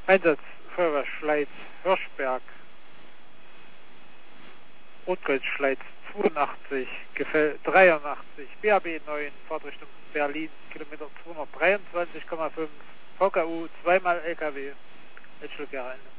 Einsatz Feuerwehr Schleiz Hirschberg, Rotkreuz Schleiz 82, Gefäll 83, BAB 9, Fahrtrichtung Berlin, Kilometer 223,5, VKU, zweimal LKW, Etschelgerheim.